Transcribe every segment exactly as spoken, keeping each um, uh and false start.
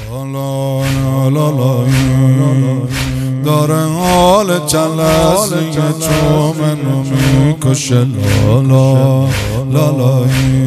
لا لا لا داره حال چلسیه چو منو میکشه لا لا لا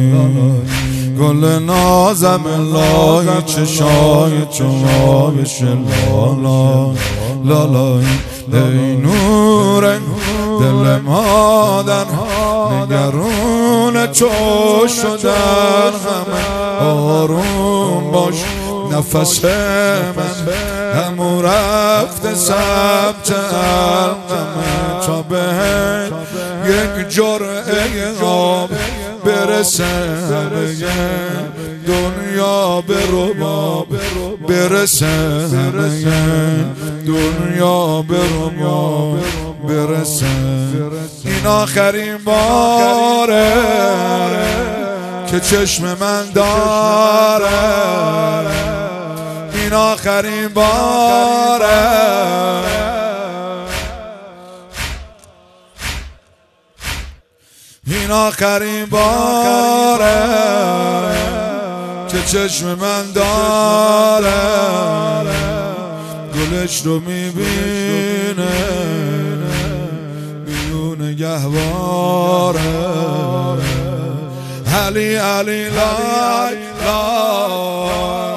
گل نازم لای چشای چوابش لا لا لا لا ای نور دل مادر نگرون چو شدن همه آروم باش نفس من همو رفته سبت علمه تا به یک جرعه آب برسه همه دنیا به رباب برسه همه دنیا به رباب برسه این آخرین باره که چشم من داره این آخرین باره این آخرین باره که چشم من داره گلش رو میبینه میون گهواره علی علی لای لای